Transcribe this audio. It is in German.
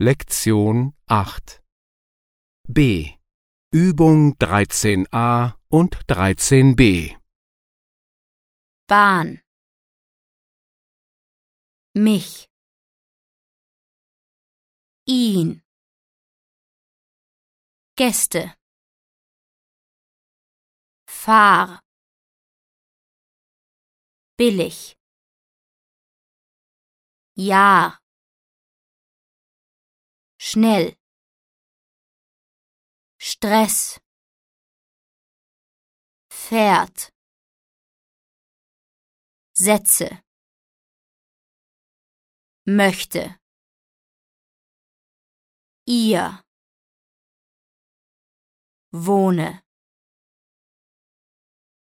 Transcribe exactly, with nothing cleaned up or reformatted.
Lektion acht B. Übung dreizehn a und dreizehn b. Bahn, mich, ihn, Gäste, fahr, billig, Jahr, schnell, Stress, Pferd, Sätze, möchte, ihr, wohne.